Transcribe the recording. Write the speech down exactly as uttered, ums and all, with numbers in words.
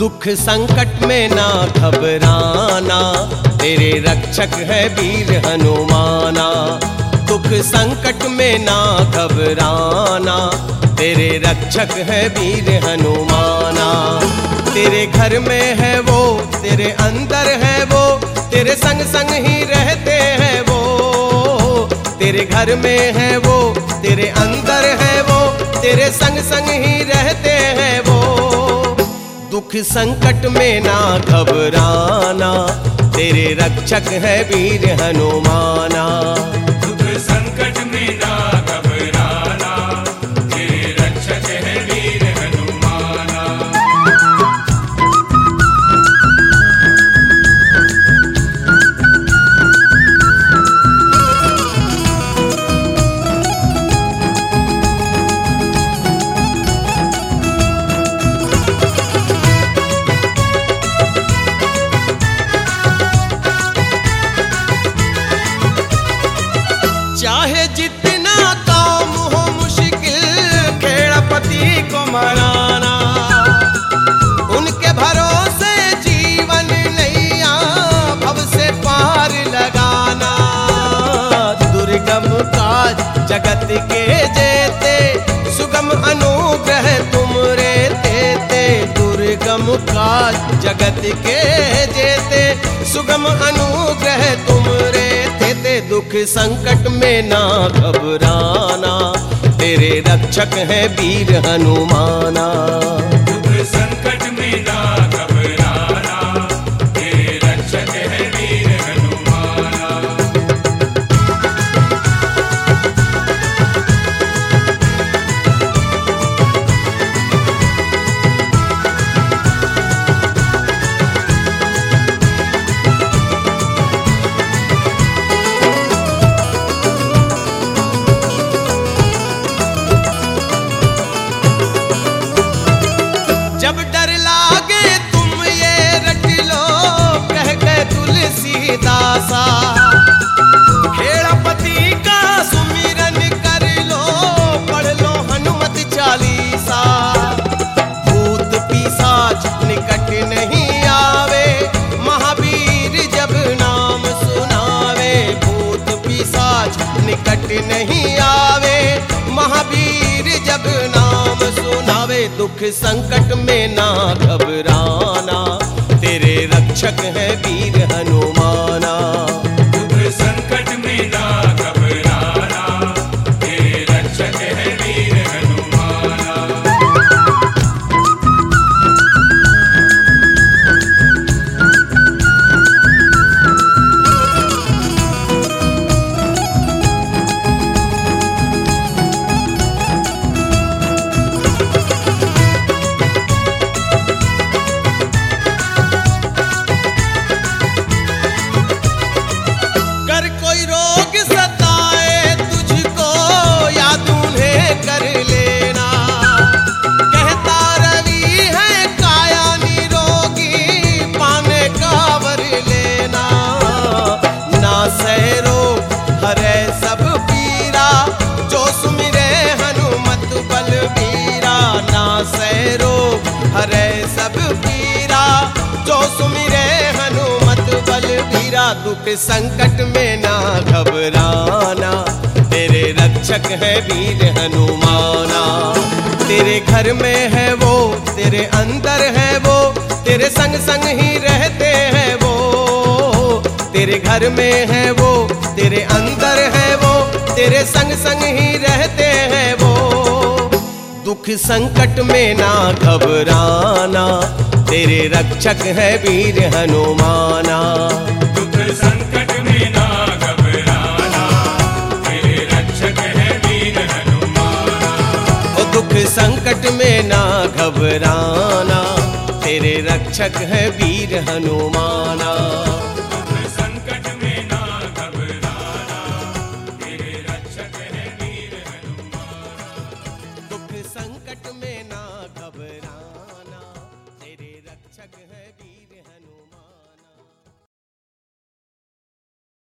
दुख संकट में ना घबराना, तेरे रक्षक है वीर हनुमाना। दुख संकट में ना घबराना, तेरे रक्षक है वीर हनुमाना। तेरे घर में है वो, तेरे अंदर है वो, तेरे संग संग ही रहते हैं वो। तेरे घर में है वो, तेरे अंदर है वो, तेरे संग संग ही रहते हैं वो। दुख संकट में ना घबराना, तेरे रक्षक है वीर हनुमाना। दुख संकट में ना घबराना, तेरे रक्षक है वीर हनुमाना। चाहे जितना काम हो मुश्किल, खेड़पति को मनाना। उनके भरोसे जीवन नैया भव से पार लगाना। दुर्गम काज जगत के जेते, सुगम अनुग्रह तुम रे देते। दुर्गम काज जगत के जेते, सुगम अनुग्रह तुम रे देते। दुख संकट में ना घबराना, तेरे रक्षक है वीर हनुमाना। दुख संकट में ना घबराना, तेरे रक्षक है वीर हनुमाना। जब डर लागे तुम ये रट लो, कह गए तुलसीदासा। खेड़पति का सुमिरन कर लो, पढ़ लो हनुमत चालीसा। भूत पिशाच निकट नहीं आवे, महावीर जब नाम सुनावे। भूत पिशाच निकट नहीं आवे, महावीर जब नाम सुनावे। दुख संकट में ना घबराना, तेरे रक्षक है वीर हनुमाना। दुख संकट में ना घबराना, तेरे रक्षक है वीर हनुमाना। कर कोई रोग सताए तुझको, याद उन्हें कर लेना। कहता रवि है काया निरोगी, पाने का वर लेना। ना सह रोग हरे सब पीरा, जो सुमिरे हनुमत बलबीरा। ना सह रोग हरे सब पीरा, जो सुमिरे हनुमत बलबीरा। दुख संकट में ना घबराना, तेरे रक्षक है वीर हनुमाना। तेरे घर में है वो, तेरे अंदर है वो, तेरे संग संग ही रहते हैं वो। तेरे घर में है वो, तेरे अंदर है वो, तेरे संग संग ही रहते हैं वो। दुख संकट में ना घबराना, तेरे रक्षक है वीर हनुमाना। दुख संकट में ना घबराना, तेरे रक्षक है वीर हनुमाना। ओ दुख संकट में ना घबराना, तेरे रक्षक है वीर हनुमाना। दुख संकट में ना घबराना, तेरे रक्षक है वीर हनुमाना। दुख संकट में ना घबराना, तेरे रक्षक है वीर